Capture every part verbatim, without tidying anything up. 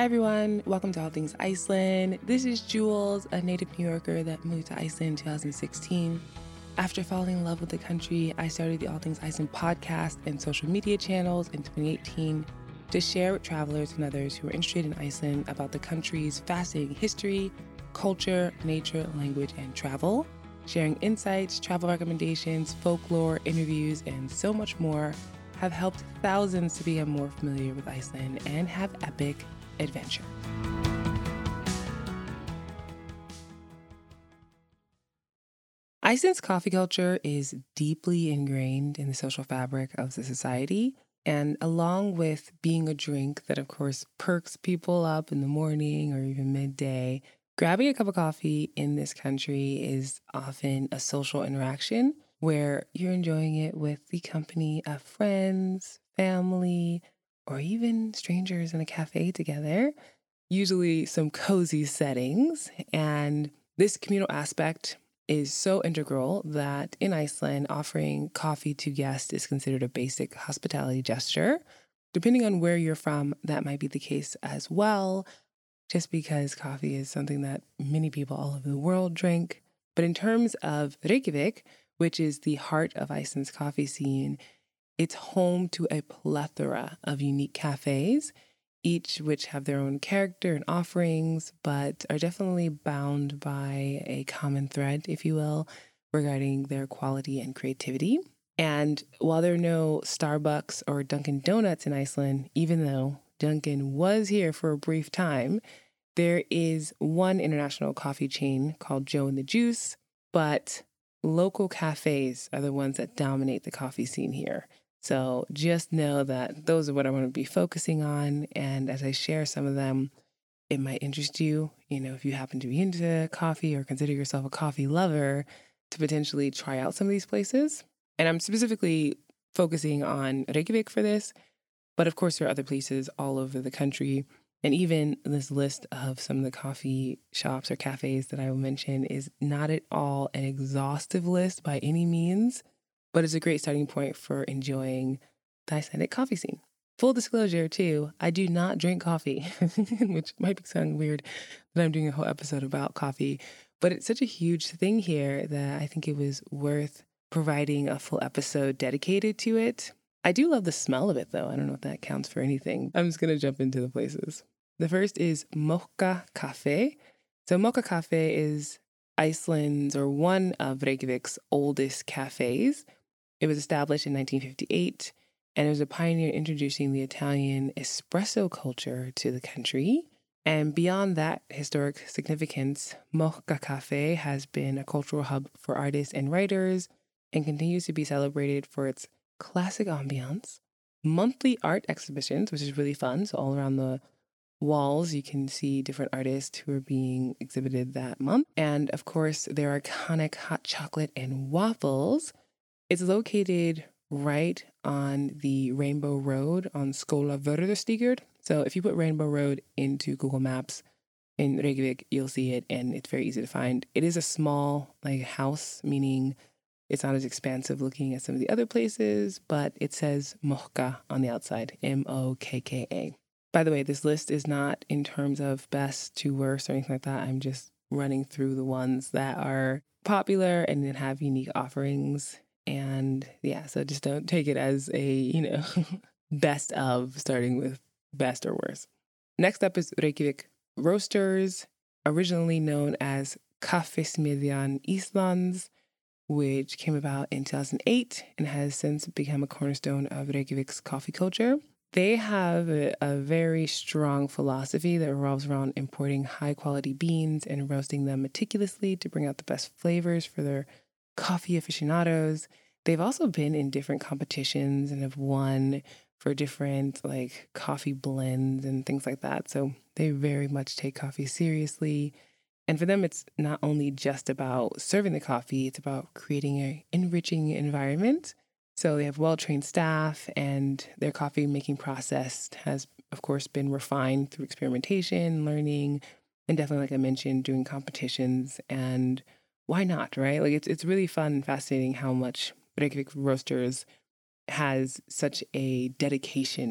everyone, welcome to All Things Iceland. This is Jules, a native New Yorker that moved to Iceland in two thousand sixteen. After falling in love with the country, I started the All Things Iceland podcast and social media channels in twenty eighteen to share with travelers and others who are interested in Iceland about the country's fascinating history, culture, nature, language, and travel, sharing insights, travel recommendations, folklore, interviews, and so much more have helped thousands to become more familiar with Iceland and have epic adventure. Iceland's coffee culture is deeply ingrained in the social fabric of the society, and along with being a drink that, of course, perks people up in the morning or even midday, grabbing a cup of coffee in this country is often a social interaction where you're enjoying it with the company of friends, family, or even strangers in a cafe together, usually some cozy settings. And this communal aspect is so integral that in Iceland, offering coffee to guests is considered a basic hospitality gesture. Depending on where you're from, that might be the case as well, just because coffee is something that many people all over the world drink. But in terms of Reykjavik, which is the heart of Iceland's coffee scene, it's home to a plethora of unique cafes, each which have their own character and offerings, but are definitely bound by a common thread, if you will, regarding their quality and creativity. And while there are no Starbucks or Dunkin' Donuts in Iceland, even though Dunkin' was here for a brief time, there is one international coffee chain called Joe and the Juice, but local cafes are the ones that dominate the coffee scene here. So just know that those are what I want to be focusing on. And as I share some of them, it might interest you, you know, if you happen to be into coffee or consider yourself a coffee lover, to potentially try out some of these places. And I'm specifically focusing on Reykjavik for this, but of course there are other places all over the country. And even this list of some of the coffee shops or cafes that I will mention is not at all an exhaustive list by any means, but it's a great starting point for enjoying the Icelandic coffee scene. Full disclosure, too, I do not drink coffee, which might sound weird that I'm doing a whole episode about coffee, but it's such a huge thing here that I think it was worth providing a full episode dedicated to it. I do love the smell of it, though. I don't know if that counts for anything. I'm just going to jump into the places. The first is Mocha Cafe. So Mocha Cafe is Iceland's, or one of Reykjavik's oldest cafes. It was established in nineteen fifty-eight, and it was a pioneer introducing the Italian espresso culture to the country. And beyond that historic significance, Mocha Cafe has been a cultural hub for artists and writers and continues to be celebrated for its classic ambiance, monthly art exhibitions, which is really fun. So all around the walls, you can see different artists who are being exhibited that month. And of course, their iconic hot chocolate and waffles. It's located right on the Rainbow Road on Skólavörðustígur. So if you put Rainbow Road into Google Maps in Reykjavik, you'll see it, and it's very easy to find. It is a small like house, meaning it's not as expansive looking as some of the other places, but it says Mocha on the outside, M O K K A. By the way, this list is not in terms of best to worst or anything like that. I'm just running through the ones that are popular and then have unique offerings. And yeah, so just don't take it as a, you know, best of, starting with best or worst. Next up is Reykjavik Roasters, originally known as Kaffismiðjan Íslands, which came about in two thousand eight and has since become a cornerstone of Reykjavik's coffee culture. They have a, a very strong philosophy that revolves around importing high-quality beans and roasting them meticulously to bring out the best flavors for their coffee aficionados. They've also been in different competitions and have won for different like coffee blends and things like that. So they very much take coffee seriously. And for them, it's not only just about serving the coffee, it's about creating an enriching environment. So they have well-trained staff, and their coffee making process has, of course, been refined through experimentation, learning, and definitely, like I mentioned, doing competitions. And why not, right? Like it's it's really fun and fascinating how much Reykjavik Roasters has such a dedication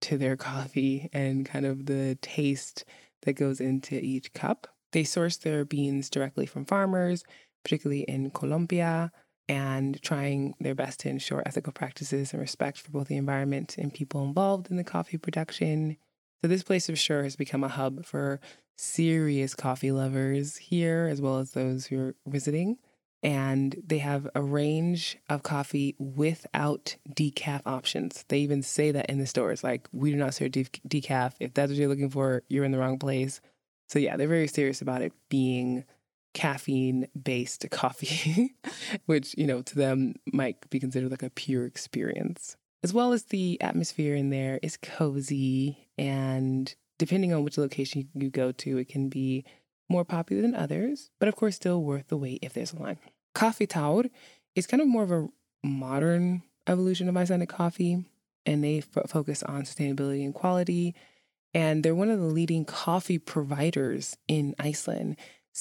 to their coffee and kind of the taste that goes into each cup. They source their beans directly from farmers, particularly in Colombia, and trying their best to ensure ethical practices and respect for both the environment and people involved in the coffee production. So this place for sure has become a hub for serious coffee lovers here, as well as those who are visiting. And they have a range of coffee without decaf options. They even say that in the stores, like, we do not serve de- decaf. If that's what you're looking for, you're in the wrong place. So yeah, they're very serious about it being caffeine-based coffee, which, you know, to them might be considered like a pure experience. As well as the atmosphere in there is cozy, and depending on which location you go to, it can be more popular than others, but of course still worth the wait if there's a line. Coffee Taur is kind of more of a modern evolution of Icelandic coffee, and they f- focus on sustainability and quality, and they're one of the leading coffee providers in Iceland.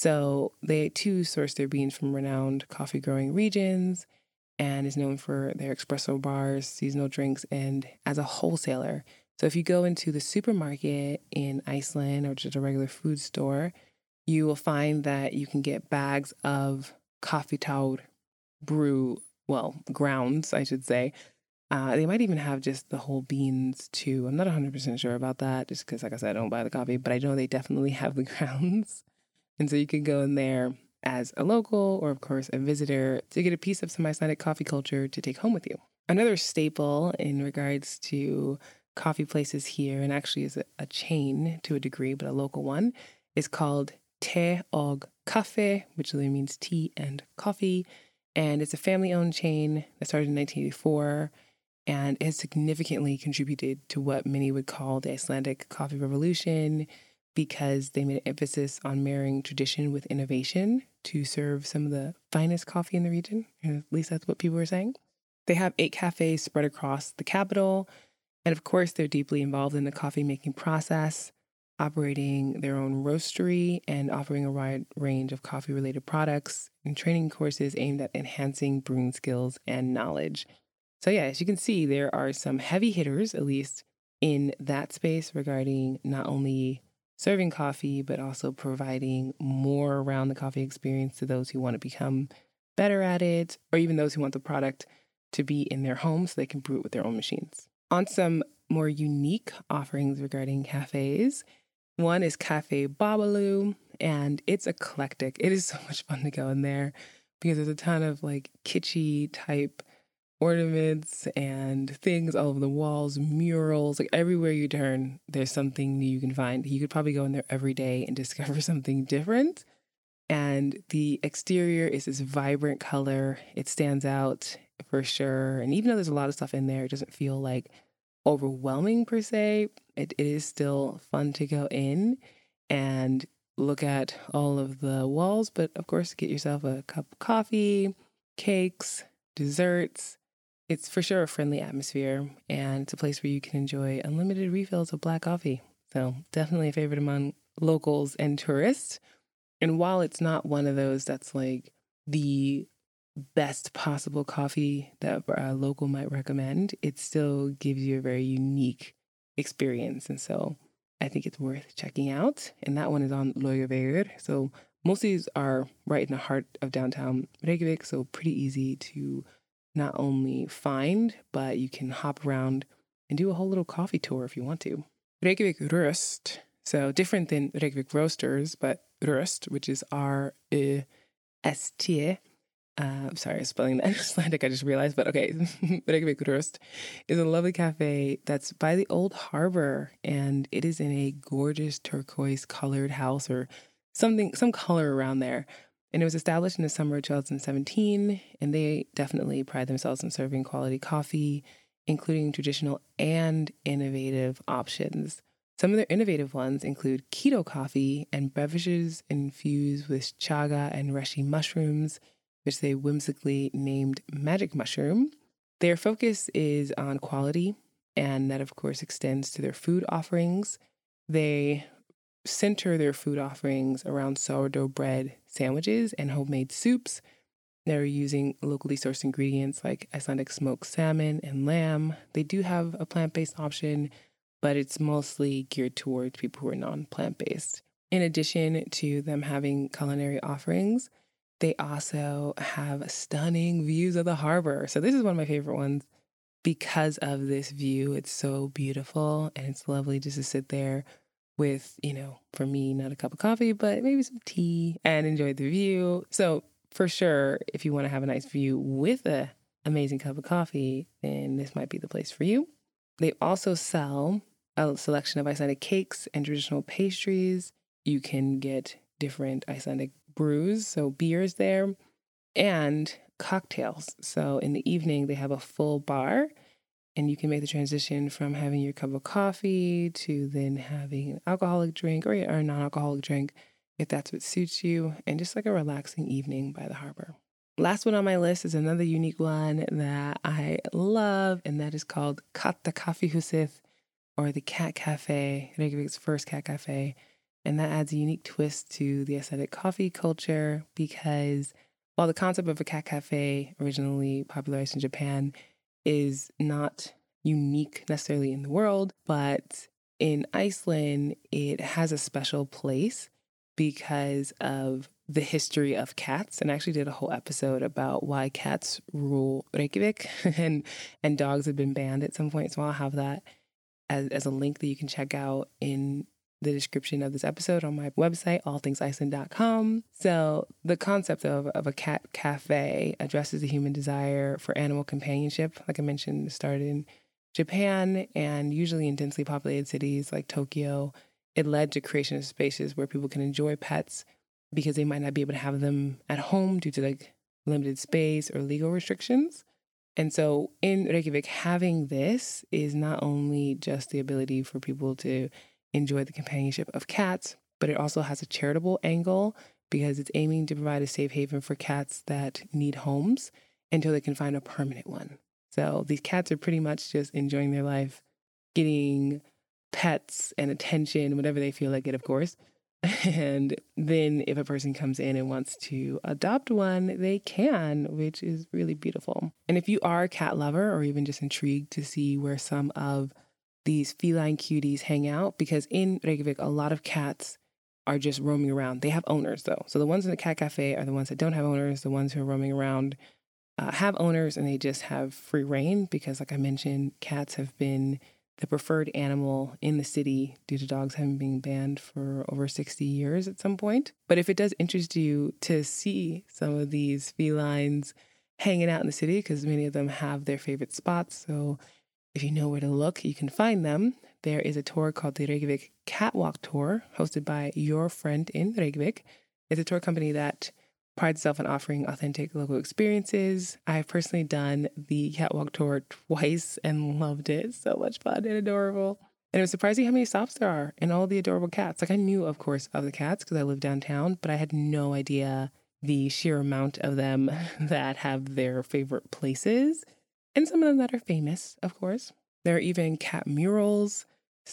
So they too source their beans from renowned coffee growing regions and is known for their espresso bars, seasonal drinks, and as a wholesaler. So if you go into the supermarket in Iceland or just a regular food store, you will find that you can get bags of Coffee Taur brew, well, grounds, I should say. Uh, they might even have just the whole beans too. I'm not one hundred percent sure about that, just because, like I said, I don't buy the coffee, but I know they definitely have the grounds. And so you can go in there as a local or, of course, a visitor to get a piece of some Icelandic coffee culture to take home with you. Another staple in regards to coffee places here, and actually is a, a chain to a degree, but a local one, is called Te og Kaffe, which literally means tea and coffee. And it's a family-owned chain that started in nineteen eighty-four and has significantly contributed to what many would call the Icelandic coffee revolution, because they made an emphasis on marrying tradition with innovation to serve some of the finest coffee in the region. At least that's what people were saying. They have eight cafes spread across the capital. And of course, they're deeply involved in the coffee making process, operating their own roastery and offering a wide range of coffee related products and training courses aimed at enhancing brewing skills and knowledge. So yeah, as you can see, there are some heavy hitters, at least in that space, regarding not only serving coffee, but also providing more around the coffee experience to those who want to become better at it, or even those who want the product to be in their home so they can brew it with their own machines. On some more unique offerings regarding cafes, one is Cafe Babalu, and it's eclectic. It is so much fun to go in there because there's a ton of like kitschy type ornaments and things all over the walls, murals, like everywhere you turn, there's something new you can find. You could probably go in there every day and discover something different. And the exterior is this vibrant color. It stands out for sure. And even though there's a lot of stuff in there, it doesn't feel like overwhelming per se. It, it is still fun to go in and look at all of the walls, but of course, get yourself a cup of coffee, cakes, desserts. It's for sure a friendly atmosphere, and it's a place where you can enjoy unlimited refills of black coffee. So definitely a favorite among locals and tourists. And while it's not one of those that's like the best possible coffee that a local might recommend, it still gives you a very unique experience. And so I think it's worth checking out. And that one is on Laugavegur. So most of these are right in the heart of downtown Reykjavik, so pretty easy to not only find, but you can hop around and do a whole little coffee tour if you want to. Reykjavik Röst, so different than Reykjavik Roasters, but Röst, which is R E S T. Uh, I'm sorry, I'm spelling that in Icelandic, I just realized, but okay. Reykjavik Röst is a lovely cafe that's by the old harbor, and it is in a gorgeous turquoise colored house or something, some color around there. And it was established in the summer of two thousand seventeen, and they definitely pride themselves on serving quality coffee, including traditional and innovative options. Some of their innovative ones include keto coffee and beverages infused with chaga and reishi mushrooms, which they whimsically named magic mushroom. Their focus is on quality, and that, of course, extends to their food offerings. They center their food offerings around sourdough bread sandwiches and homemade soups. They're using locally sourced ingredients like Icelandic smoked salmon and lamb. They do have a plant-based option, but it's mostly geared towards people who are non-plant-based. In addition to them having culinary offerings, they also have stunning views of the harbor. So this is one of my favorite ones because of this view. It's so beautiful and it's lovely just to sit there with, you know, for me, not a cup of coffee, but maybe some tea and enjoy the view. So for sure, if you want to have a nice view with an amazing cup of coffee, then this might be the place for you. They also sell a selection of Icelandic cakes and traditional pastries. You can get different Icelandic brews, so beers there, and cocktails. So in the evening, they have a full bar, and you can make the transition from having your cup of coffee to then having an alcoholic drink or a non-alcoholic drink, if that's what suits you, and just like a relaxing evening by the harbor. Last one on my list is another unique one that I love, and that is called Katta Kaffihúsið, or the Cat Cafe, Reykjavik's first cat cafe. And that adds a unique twist to the Icelandic coffee culture because while the concept of a cat cafe, originally popularized in Japan, is not unique necessarily in the world, but in Iceland, it has a special place because of the history of cats. And I actually did a whole episode about why cats rule Reykjavik and, and dogs have been banned at some point. So I'll have that as, as a link that you can check out in the description of this episode on my website, all things iceland dot com. So the concept of, of a cat cafe addresses the human desire for animal companionship. Like I mentioned, it started in Japan, and usually in densely populated cities like Tokyo, it led to creation of spaces where people can enjoy pets because they might not be able to have them at home due to like limited space or legal restrictions. And so in Reykjavik, having this is not only just the ability for people to enjoy the companionship of cats, but it also has a charitable angle because it's aiming to provide a safe haven for cats that need homes until they can find a permanent one. So these cats are pretty much just enjoying their life, getting pets and attention, whatever they feel like it, of course. And then if a person comes in and wants to adopt one, they can, which is really beautiful. And if you are a cat lover or even just intrigued to see where some of these feline cuties hang out, because in Reykjavik, a lot of cats are just roaming around. They have owners, though. So the ones in the cat cafe are the ones that don't have owners. The ones who are roaming around uh, have owners, and they just have free reign because, like I mentioned, cats have been the preferred animal in the city due to dogs having been banned for over sixty years at some point. But if it does interest you to see some of these felines hanging out in the city, because many of them have their favorite spots, so if you know where to look, you can find them. There is a tour called the Reykjavik Catwalk Tour, hosted by Your Friend in Reykjavik. It's a tour company that prides itself on offering authentic local experiences. I've personally done the Catwalk Tour twice and loved it. So much fun and adorable. And it was surprising how many stops there are and all the adorable cats. Like I knew, of course, of the cats because I live downtown, but I had no idea the sheer amount of them that have their favorite places. And some of them that are famous, of course. There are even cat murals.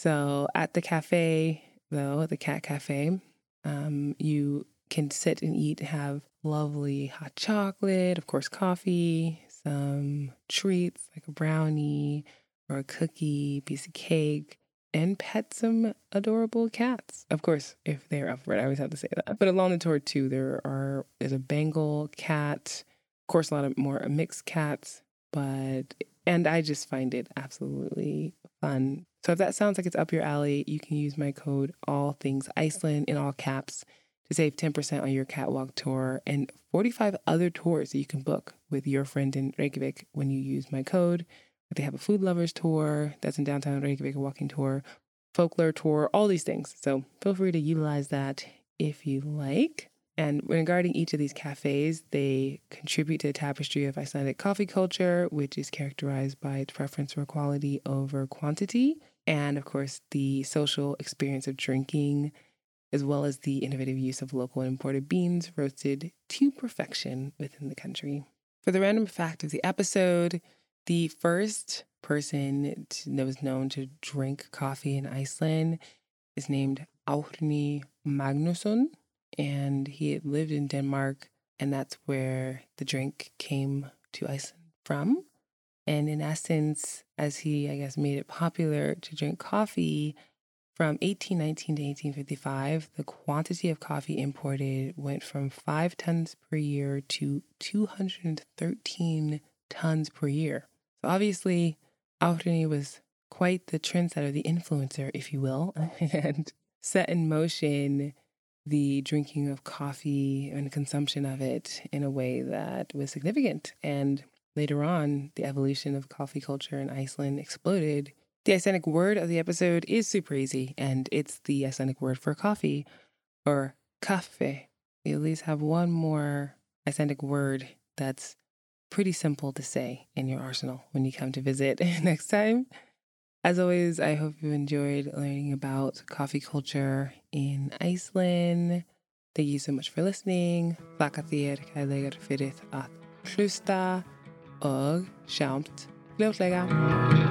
So at the cafe, though, at the Cat Cafe, um, you can sit and eat, have lovely hot chocolate, of course, coffee, some treats like a brownie or a cookie, piece of cake, and pet some adorable cats. Of course, if they're up for it, I always have to say that. But along the tour, too, there are there's a Bengal cat, of course, a lot of more mixed cats. But, and I just find it absolutely fun. So if that sounds like it's up your alley, you can use my code All Things Iceland in all caps to save ten percent on your catwalk tour and forty-five other tours that you can book with Your Friend in Reykjavik when you use my code. They have a food lovers tour that's in downtown Reykjavik, a walking tour, folklore tour, all these things. So feel free to utilize that if you like. And regarding each of these cafes, they contribute to the tapestry of Icelandic coffee culture, which is characterized by its preference for quality over quantity. And of course, the social experience of drinking, as well as the innovative use of local and imported beans roasted to perfection within the country. For the random fact of the episode, the first person to, that was known to drink coffee in Iceland is named Árni Magnússon. And he had lived in Denmark, and that's where the drink came to Iceland from. And in essence, as he, I guess, made it popular to drink coffee, from eighteen nineteen to eighteen fifty-five, the quantity of coffee imported went from five tons per year to two hundred thirteen tons per year. So obviously, Auchterny was quite the trendsetter, the influencer, if you will, and set in motion the drinking of coffee and consumption of it in a way that was significant. And later on, the evolution of coffee culture in Iceland exploded. The Icelandic word of the episode is super easy, and it's the Icelandic word for coffee, or kaffe. You at least have one more Icelandic word that's pretty simple to say in your arsenal when you come to visit next time. As always, I hope you enjoyed learning about coffee culture in Iceland. Thank you so much for listening. Þakka þér kærlega fyrir að hlusta og sjáumst fljótlega.